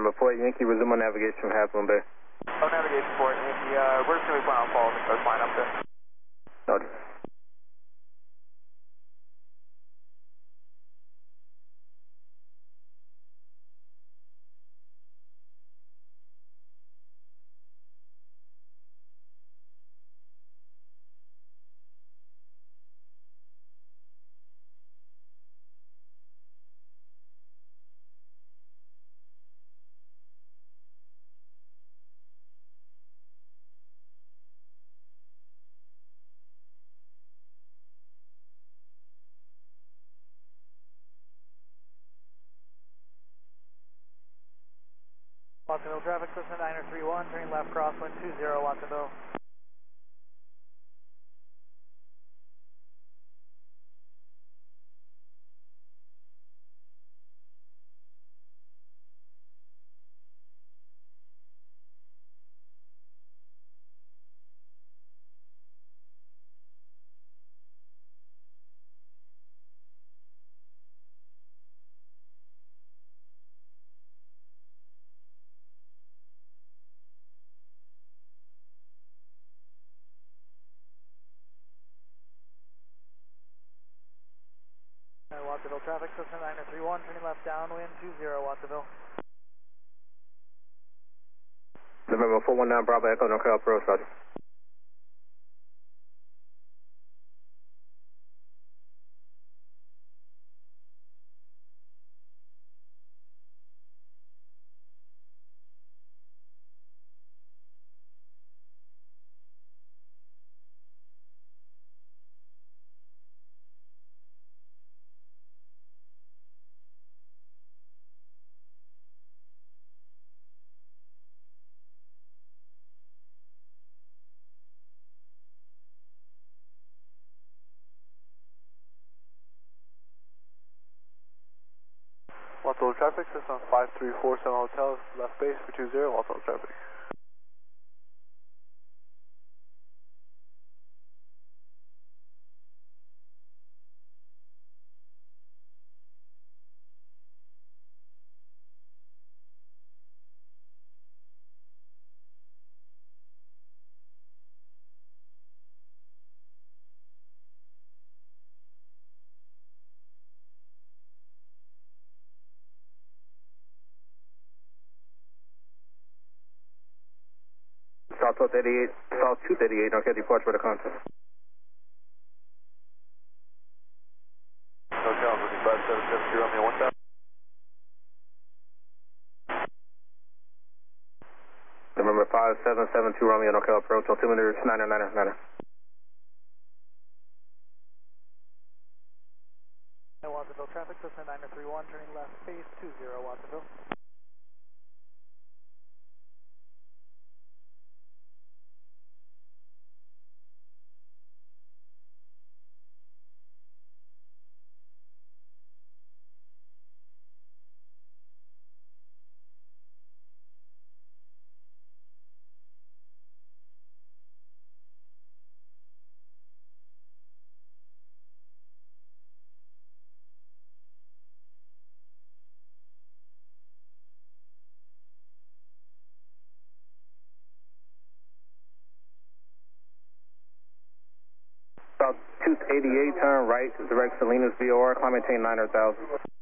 November 4 Yankee, resume on navigation from Half Moon Bay. Oh, navigation for it, Yankee. We're just going to be flying on fall the coastline up there. Noted. Watsonville traffic, Cessna 931, turning left crosswind 20, Watsonville. Watsonville traffic, Cessna 931, turning left downwind 20, Watsonville. November 419 Bravo Echo, NorCal approach, roger. Watsonville traffic, Cessna 5347 Hotel, left base for 20, Watsonville traffic. South 238, South 238, NorCal departure for the contact. Hotel, 5772 Romeo 1000. November 5772 Romeo, NorCal approach, altimeter 999. Watsonville traffic, Cessna 931, turning left base 20, Watsonville. South 288, turn right, direct Salinas VOR, climb maintain 900,000.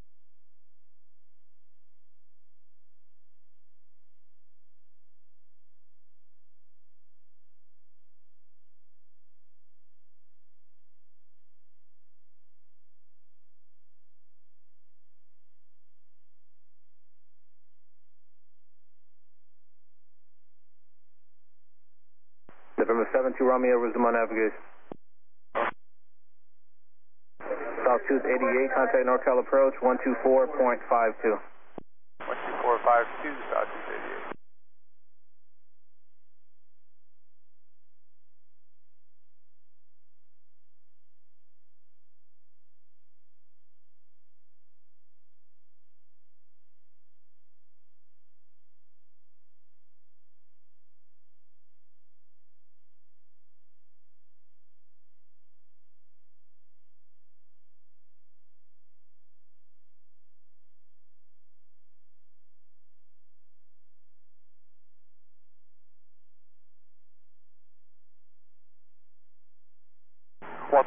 November 72 Romeo, resume on navigation. South 288, contact NorCal approach, 124.52. 12452, South 288.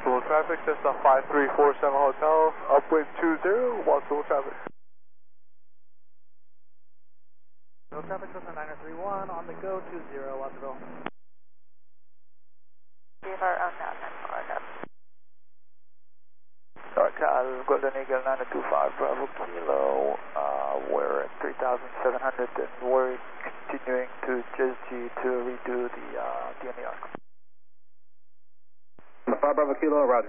Watsonville traffic, Cessna 5347 Hotel, upwind 20, Watsonville traffic. Traffic Cessna 931 on the go 20 Watsonville. VFR on now, 9 NorCal, Golden Eagle 925 Bravo Kilo, we're at 3,700 and we're continuing to Jersey to redo the DNER. 5 Bravo Kilo, roger.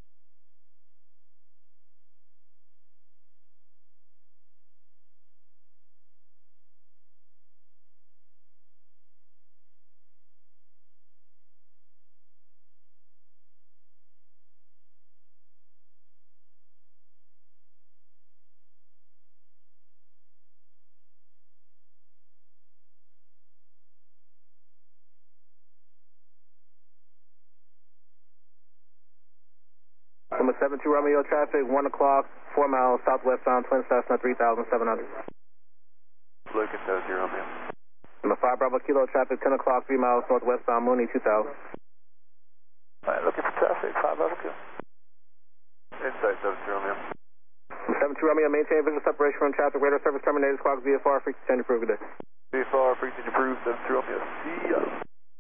Number 72 Romeo traffic, 1 o'clock, 4 miles southwestbound, Twin Cessna 3,700. Lucas 70 Romeo. Number 5 Bravo Kilo traffic, 10 o'clock, 3 miles northwestbound, Mooney 2000. Alright, looking for traffic, 5 Bravo Kilo. Inside 72 Romeo. Number 72 Romeo, maintain visual separation from traffic, radar service terminated, squawk VFR, frequency change approved, good day. VFR, frequency approved, 72 Romeo, see ya.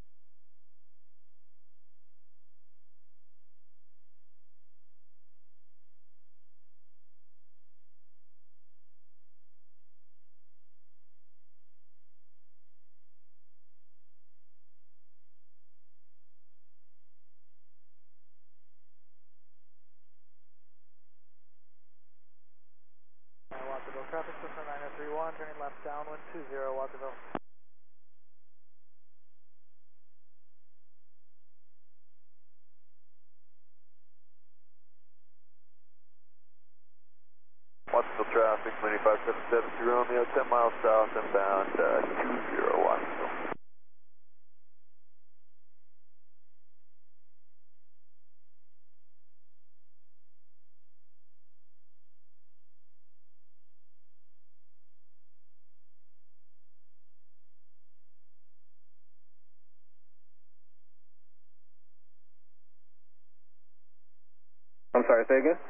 Watsonville traffic Cessna 931 turning left downwind 20 Watsonville. Watsonville traffic, 25770 Romeo, 10 miles south inbound, 20 Watsonville. I'm sorry, say again?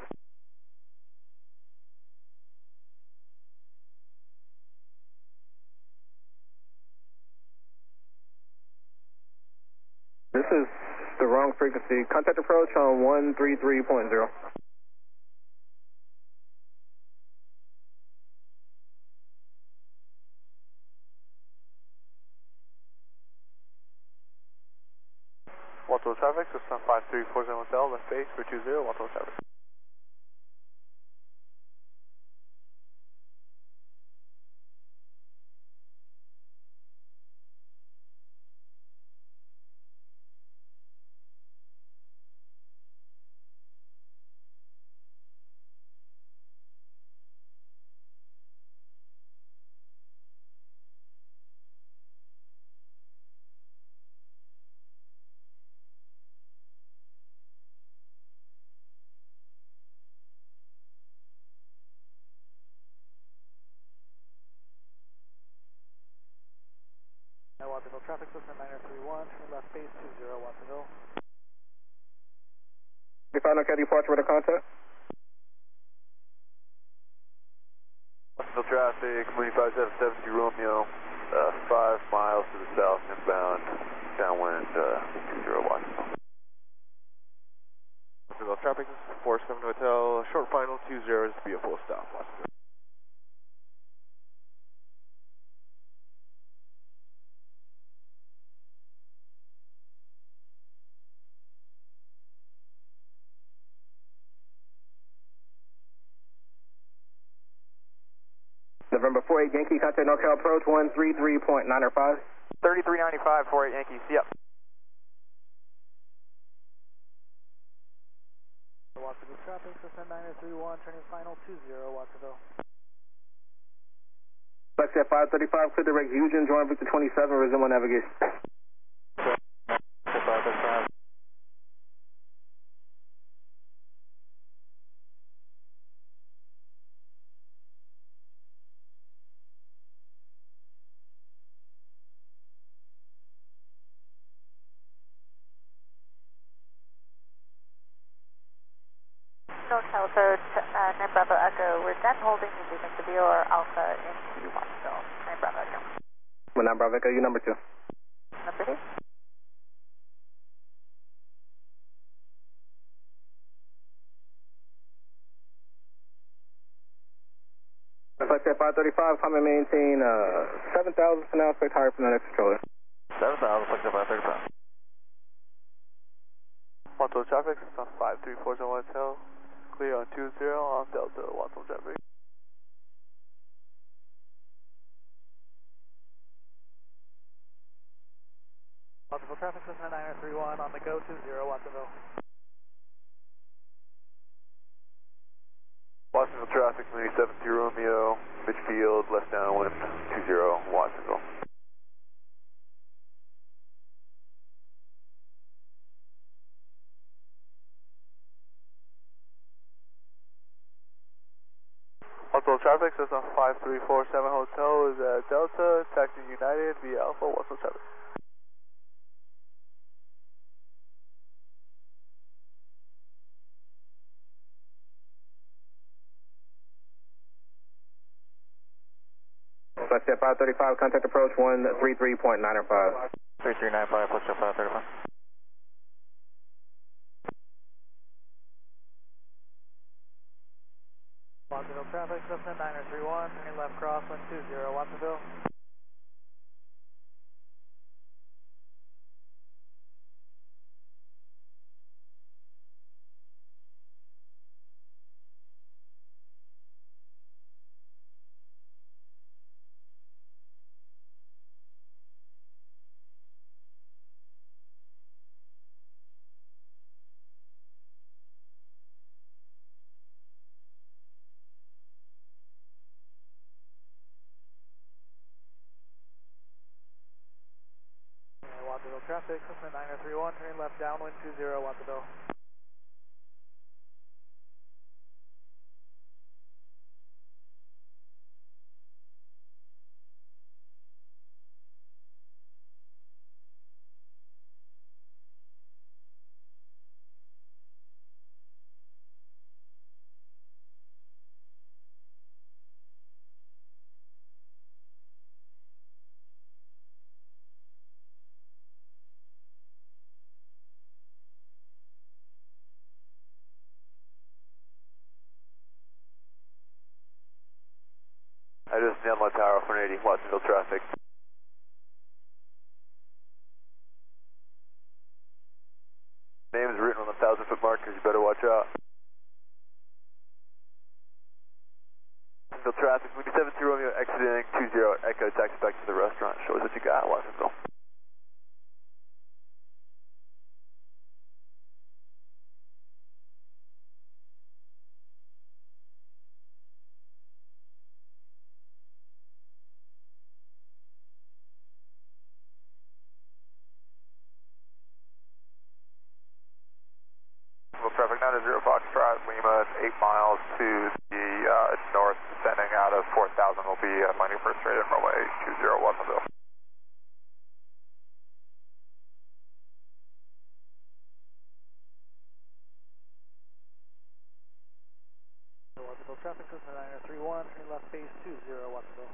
This is the wrong frequency. Contact approach on 133.0. Watsonville traffic, Cessna 5340 Hotel, left base for 20, Watsonville traffic. Watsonville traffic Cessna 931 turning left base 20 Watsonville. You found okay departure with a contact? Watsonville traffic, 25770 Romeo, 5 miles to the south inbound, downwind, 20 Watsonville. Watsonville traffic, 47 Hotel, short final 20 is to be a full stop, Watsonville. November 48 Yankee, contact NorCal approach 133.905. 3395, 48 Yankees, yep. Watsonville traffic Cessna 931 turning final 20 Watsonville. Lexi at 535, clear direct Houston, join Victor 27, resume on navigation. 535. Delta, 9 Bravo Echo, we're then holding the movement to VOR Alpha into Watsonville. 9 Bravo Echo. 9 Bravo Echo, you number 2. Number 2. Flight 535, come and maintain 7,000 for now, expect higher from the next controller. 7,000, flight 535. Watsonville traffic, on 534 Hotel, clear on 20 on Delta, Watsonville traffic. Watsonville traffic, Cessna 9031 on the go, 20 Watsonville. Watsonville traffic, Mooney 70 Romeo, midfield, left downwind, 20 Watsonville. Watsonville traffic, Cessna 5347 Hotel is at Delta, taxi United via Alpha, Watsonville traffic. Flight 535, contact approach 133.905. 3395, plus 535. Watsonville traffic, Cessna 9031, turning left crosswind 20 Watsonville. Watsonville traffic, Cessna 9031, turning left downwind 20 Watsonville. I just nailed my tower 180, Watsonville traffic. Name is written on the 1,000-foot markers, you better watch out. Watsonville traffic, Mooney 70 Romeo exiting 20 Echo, taxi back to the restaurant. Show us what you got, Watsonville. Traffic 90 Foxtrot, Lima, 8 miles to the north, descending out of 4,000 will be my new first straight in runway 20 Watsonville. Watsonville traffic, Cessna 9031, turning left base 20 Watsonville.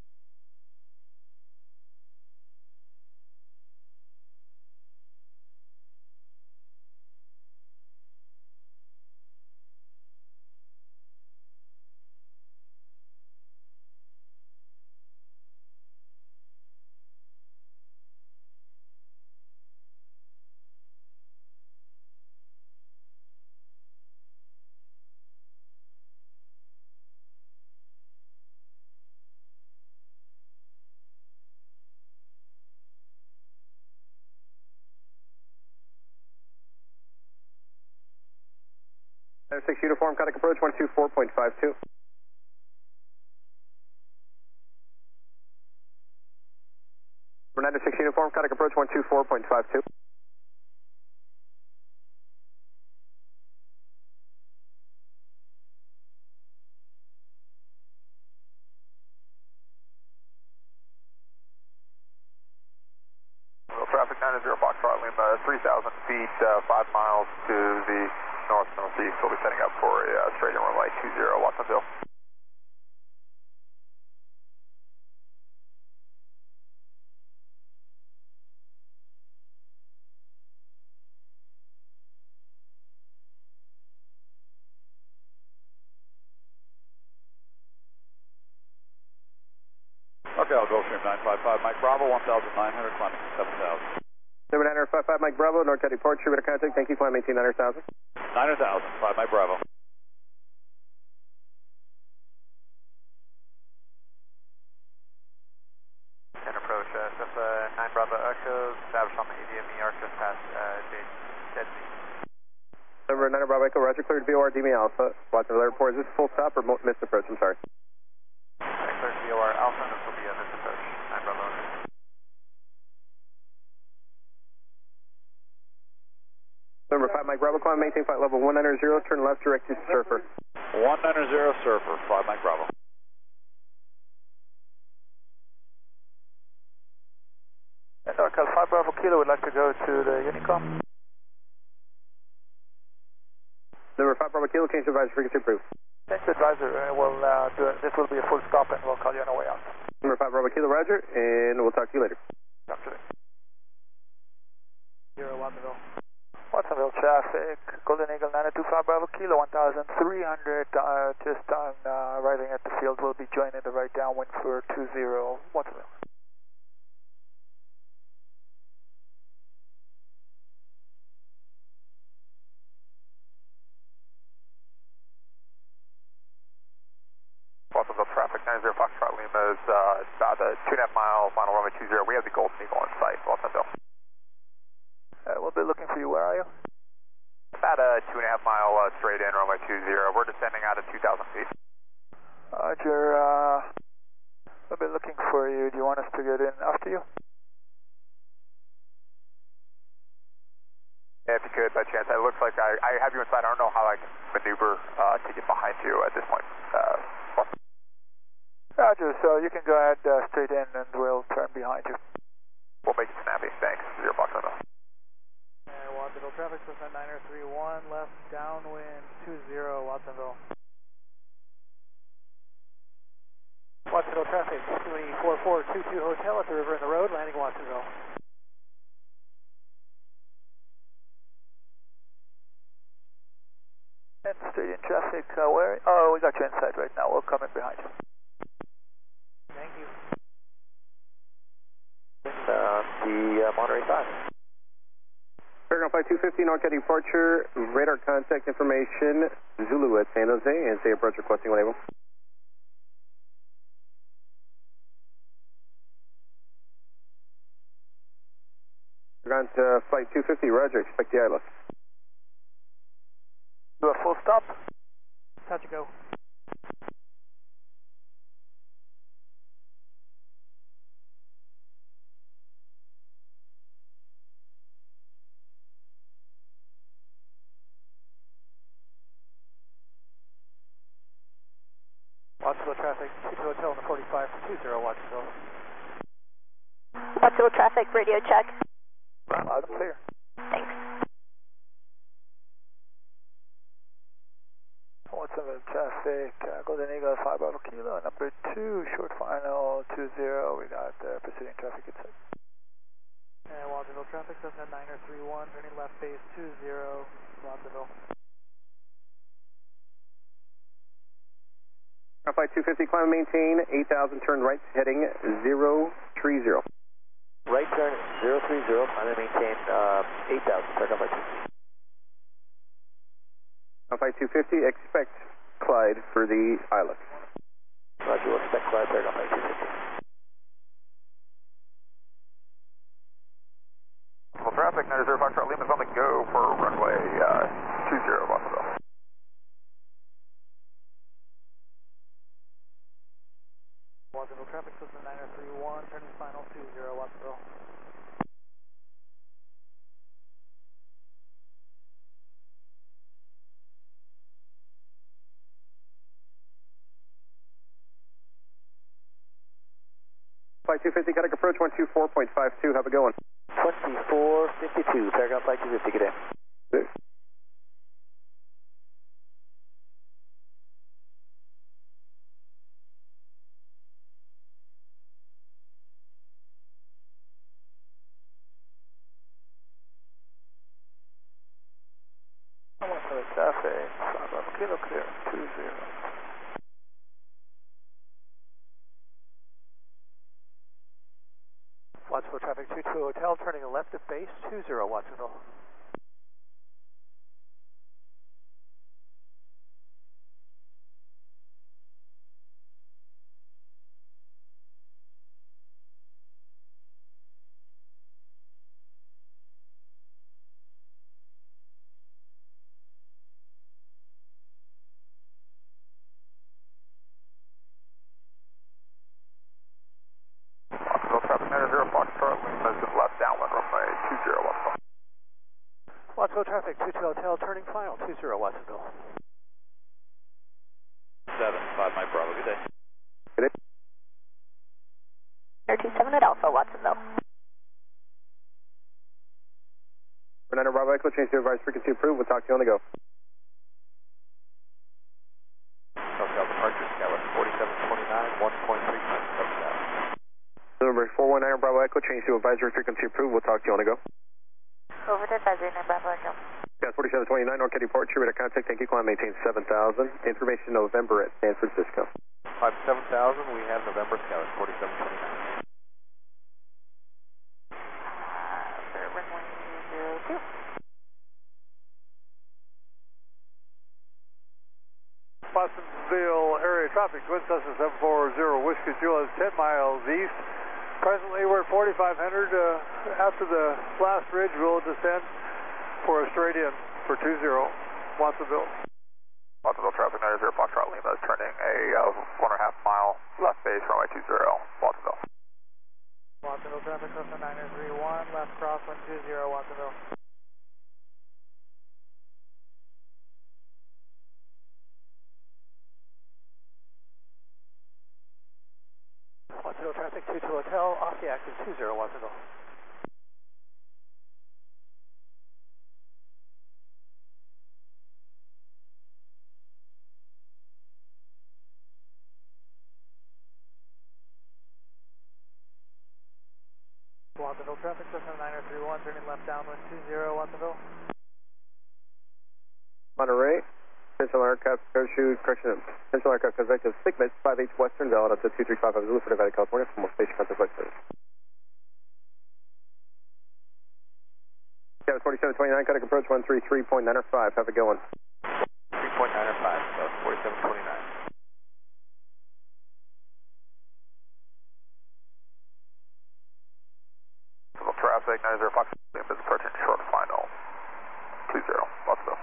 Center 6 uniform, contact approach 124.52. Fernando 6 uniform, contact approach 124.52. Traffic 90 Foxtrot, Lima, 3,000 feet, 5 miles to the north, northeast. We'll be setting up for a straight in runway 20, Watsonville. Okay, I'll go stream 955 Mike Bravo, 1,900, climbing 7,000. Number 955 Mike Bravo, North Teddy Port, radar contact. Thank you, climb maintain 900,000. 900,000, 5 Mike Bravo. And approach, SF 9 Bravo Echo, established on the ADME arc just past Dead Sea. Number 9 Bravo Echo, roger, cleared VOR, DME Alpha. Watsonville Airport, is this full stop or missed approach? I'm sorry. Cleared VOR Alpha, and this will be a missed approach, 9 Bravo Echo. Number 5 Mike Bravo, climb maintain flight level 190, turn left direct to Surfer. 190 Surfer, 5 Mike Bravo. And NorCal 5 Bravo Kilo would like to go to the Unicom. Number 5 Bravo Kilo, change advisor frequency approved. Change advisor, this will be a full stop and we'll call you on our way out. Number 5 Bravo Kilo, roger, and we'll talk to you later. Talk to you. 0 Watsonville. Watsonville traffic, Golden Eagle 925 Bravo Kilo 1,300, just on arriving at the field. We'll be joining the right downwind for 20 Watsonville. Watsonville traffic, 90 Foxtrot Lima is about a 2.5 mile final runway 20. We have the Golden Eagle on site, Watsonville. We'll be looking for you. Where are you? About a 2.5 mile straight in runway 20. We're descending out at 2,000 feet. Roger. We'll be looking for you. Do you want us to get in after you? Yeah, if you could, by chance. It looks like I have you inside. I don't know how I can maneuver to get behind you at this point. Roger, so you can go ahead straight in and we'll turn behind you. We'll make it snappy. Thanks. 0 Foxtrot. Watsonville traffic, Cessna 931, left downwind 20 Watsonville. Watsonville traffic, 24422 Hotel at the river in the road, landing Watsonville. And straight in traffic, where? Oh, we got you inside right now. We'll come in behind you. Thank you. The Monterey 5. Paragon Flight 250, NorCal departure, radar contact information, Zulu at San Jose, and say approach requesting label. Paragon Flight 250, roger, expect the ILS. Do a full stop? Touch and go. Watsonville traffic, 2 Hotel in the 45 for 20 Watsonville. Watsonville traffic, radio check. Loud and clear. Thanks. Watsonville traffic, Golden Eagle 5 Bravo Kilo, number 2, short final 20. We got pursuing traffic inside. And Watsonville traffic, Cessna 931, turning left base 20 Watsonville. Flight 250, climb and maintain 8,000, turn right, heading 030. Right turn 030, climb and maintain 8,000, turn on Flight 250, expect Clyde for the ILS. Roger, we'll expect Clyde, turn on Flight 250. Well, traffic, 90 Foxtrot Lima is on the go for runway 20 Watsonville. Watsonville traffic, Cessna 931, turning final 20 Watsonville. Flight 250, Cadillac approach 124.52, have a good one. 2452, Paragon Flight 250, good day. traffic, 5 kilo clear, 20. Watsonville traffic 22 Hotel, turning left at base 20 Watsonville. Traffic 90 Foxtrot, Lima is left downwind runway 20 Watsonville. Watsonville traffic 22 Hotel, turning final 20 Watsonville. 7-5 Mike Bravo, good day. Good day. Air 27 at Alpha, Watsonville. Fernando Bravo Echo, change to advice frequency approved. We'll talk to you on the go. South departure, Skywest 4729, 1.3 south. Number 419 Bravo Echo, change to advisory frequency approved. We'll talk to you on the go. Over to advisory, 9 Bravo Echo. Gas 4729, North departure, radar contact, thank you, climb, maintain 7,000. Information November at San Francisco. 57,000, we have November, Skywest 4729. For runway 02. Watsonville area traffic, Twin Cessna 740 Whiskey Juliet, 10 miles east. Presently we're at 4,500. After the last ridge, we'll descend for a straight in for 20 Watsonville. Watsonville traffic 90 Foxtrot, Lima is turning a 1.5 mile left base runway 20 Watsonville. Watsonville traffic, Cessna 931, left crosswind 20 Watsonville. Watsonville traffic 22 Hotel, off the active 20 Watsonville. Watsonville traffic, Cessna 9031, turning left downwind 20 Watsonville. Monterey, potential aircraft parachute, correction, potential aircraft convective Sigma 5H Western, valid up to 2355 Zulu for Nevada, California, for more station contact flight service. Gas 4729, cutting approach 133.905, have a good one. 3.905, so 4729. Traffic 90 Foxtrot, Lima is approaching short final 20 Watsonville.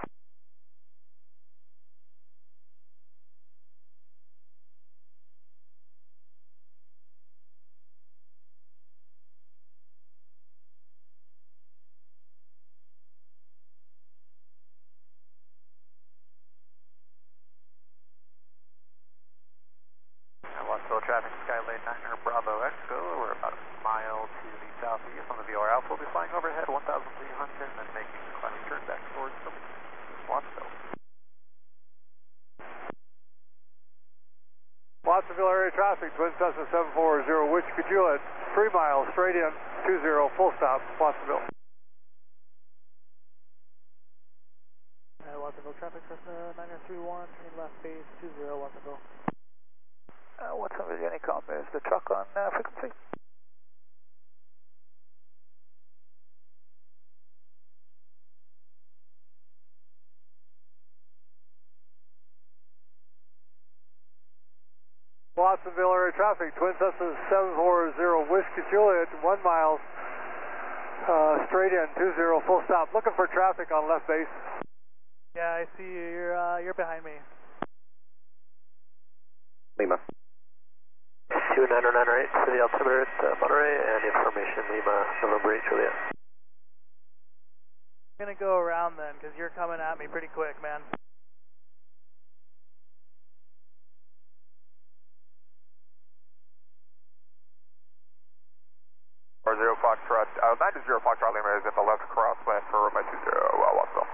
Watsonville traffic, Skylane 900 Bravo Echo. We're about a mile to the southeast on the VOR Alpha. We'll be flying overhead 1,300 and then making the climb turn back towards Watsonville. Watsonville area traffic, Twin Cessna 740 Whiskey Juliet, 3 miles straight in, 20, full stop, Watsonville. Watsonville traffic, Cessna 9031, turning left base, 20 Watsonville. Watsonville, Unicom, is the truck on frequency? Watsonville area traffic, Twin Cessna 740 Whiskey Juliet, 1 mile straight in, 20, full stop. Looking for traffic on left base. Yeah, I see you. You're behind me. Lima. 29098 for the altimeter at Monterey, and information Lima, November 8 Juliet. I'm going to go around then, because you're coming at me pretty quick, man. Or 0 Foxtrot, 90 Foxtrot Lima is in the left crosswind for runway 20 Watsonville.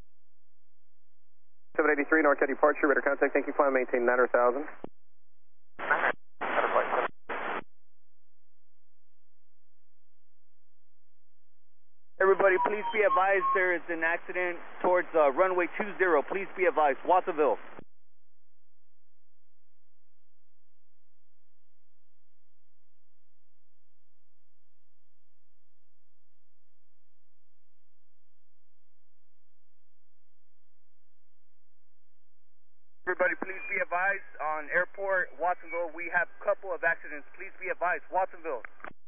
783 North departure, radar contact, thank you, climb, maintain 9,000. Everybody Everybody, please be advised there is an accident towards runway 20. Please be advised. Watsonville. Everybody, please be advised on airport, Watsonville. We have a couple of accidents. Please be advised. Watsonville.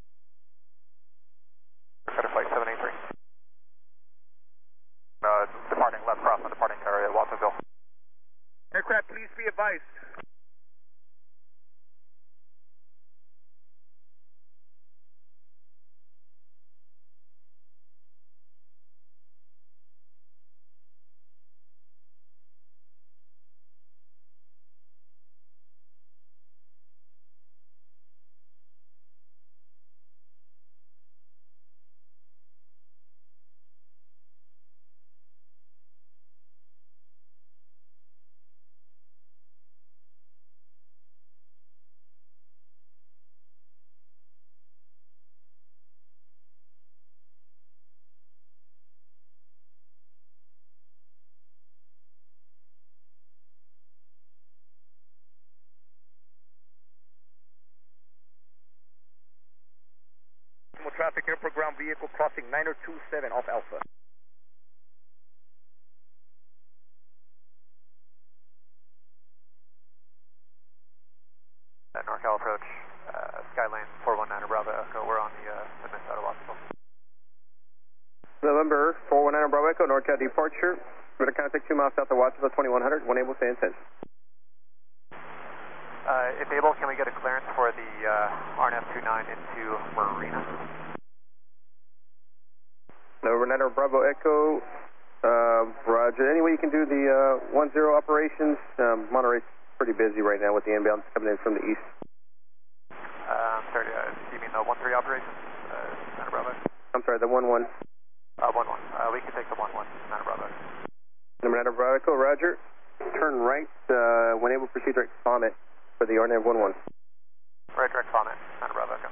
Flight 783. Departing left cross on departing area, Watsonville. Aircraft, please be advised. Traffic, airport ground vehicle crossing 9027 off Alpha. NorCal approach, Skylane 419 Bravo Echo. We're on the midnight side of Watsonville. November 419 Bravo Echo, NorCal departure. Radar contact 2 miles south of Watsonville, 2100. When able, stay in tension. If able, can we get a clearance for the RNF 29 into Marina? November 9 Bravo Echo, Roger. Any way you can do the 10 operations? Monterey's pretty busy right now with the inbounds coming in from the east. Sorry, you mean the 13 operations? Niner Bravo? I'm sorry, the 11. 11. We can take the 11, Niner Bravo. Number 9 Bravo Echo, Roger. Turn right, when able, proceed direct Sonnet for the RNAV 11. Right, direct Sonnet, Niner Bravo Echo.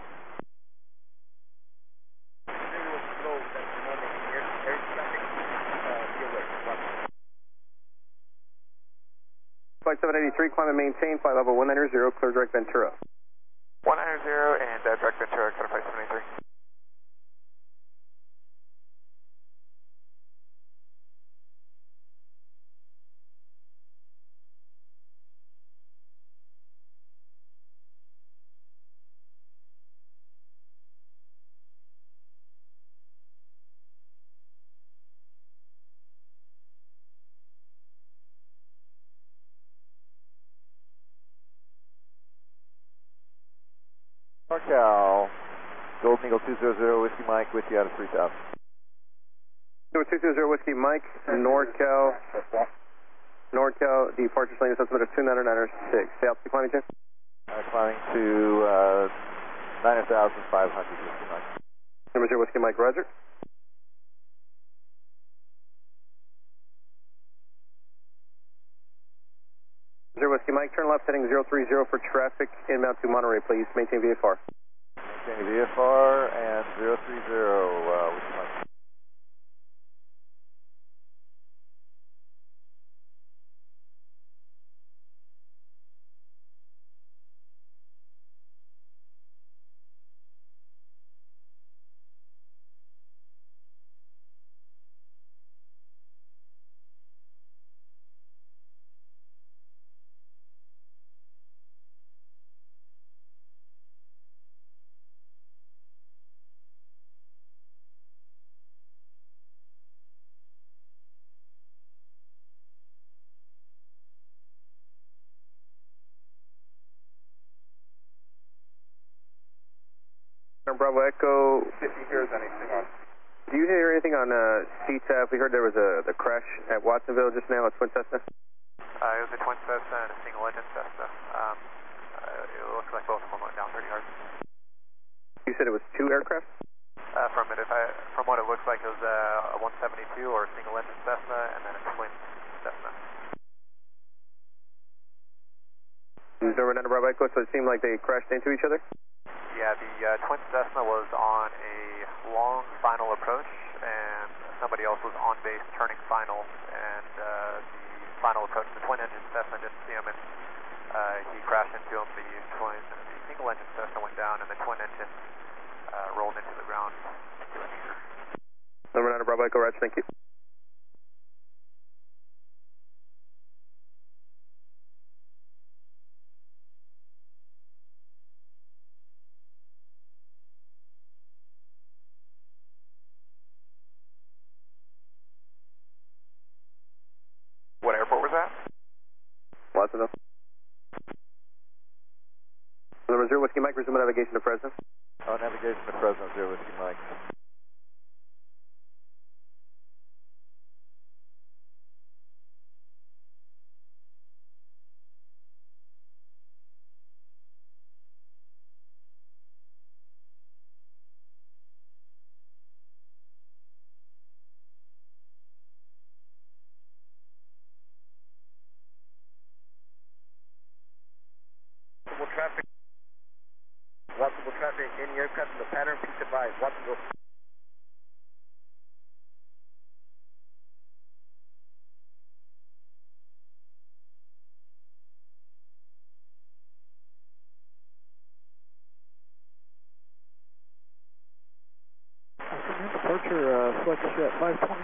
Flight 783, climb and maintain, flight level 190, clear direct Ventura. 190 and direct Ventura, clear flight 783. NorCal, Golden Eagle 200 Whiskey Mike with you out of 3000. Number 220 Whiskey Mike, NorCal, departure lane is altimeter 299.6. Stay altitude climbing, Jim? Climbing to 9,500 Whiskey Mike. Number 0 Whiskey Mike, Roger. Zero Whiskey Mike, turn left heading 030 for traffic inbound to Monterey, please. Maintain VFR. Maintain VFR and 030 Whiskey Mike. Bravo Echo. If you hear anything on. Do you hear anything on CTAF? We heard there was a crash at Watsonville just now, a twin Cessna. It was a twin Cessna and a single engine Cessna. It looks like both of them went down 30 yards. You said it was 2 aircraft? From what it looks like, it was a 172 or a single engine Cessna and then a twin Cessna. Number 9 Bravo Echo, so it seemed like they crashed into each other? Yeah, the twin Cessna was on a long final approach, and somebody else was on base turning final, and the final approached the twin engine Cessna, didn't see him, and he crashed into him. The single engine Cessna went down, and the twin engine rolled into the ground. Number 9 Bravo Echo, Raj, thank you. What airport was that? Watsonville. Number 0 Whiskey Mike, resume navigation to Fresno. Navigation to Fresno, 0 Whiskey Mike. Watsonville traffic, any aircraft in the pattern, please advise. Watsonville. Departure, flex at 520.